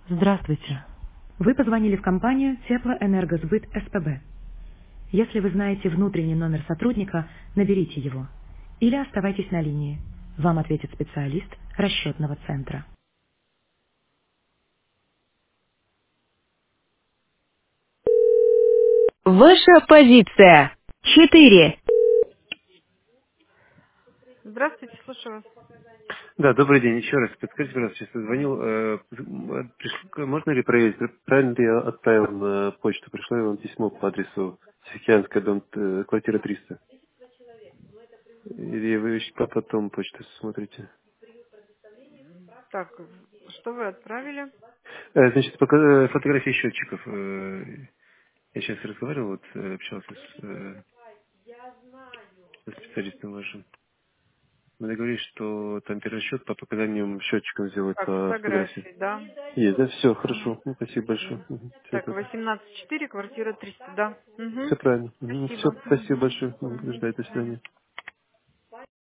Здравствуйте. Вы позвонили в компанию Теплоэнергосбыт СПБ. Если вы знаете внутренний номер сотрудника, наберите его. Или оставайтесь на линии. Вам ответит специалист расчетного центра. Ваша позиция. 4. Здравствуйте, слушаю вас. Да, добрый день. Еще раз подскажите, пожалуйста, сейчас я звонил. Можно ли проверить, правильно ли я отправил на почту? Пришло ли вам письмо по адресу Тихоокеанская, дом, квартира 300? Или вы еще потом почту смотрите? Так, что вы отправили? Значит, фотографии счетчиков. Я сейчас разговаривал, вот, общался со специалистом вашим. Мы договорились, что там перерасчет по показаниям счетчиком сделать Так, по фотографии. фотографии, да. Есть, да? Все, Мгм. хорошо. Ну, спасибо большое. Мгм. Все Так, так. 18.4, квартира 300, да. Все Угу. правильно. Все, Спасибо. спасибо Мгм. большое. Мгм. Ждать, до До свидания. свидания.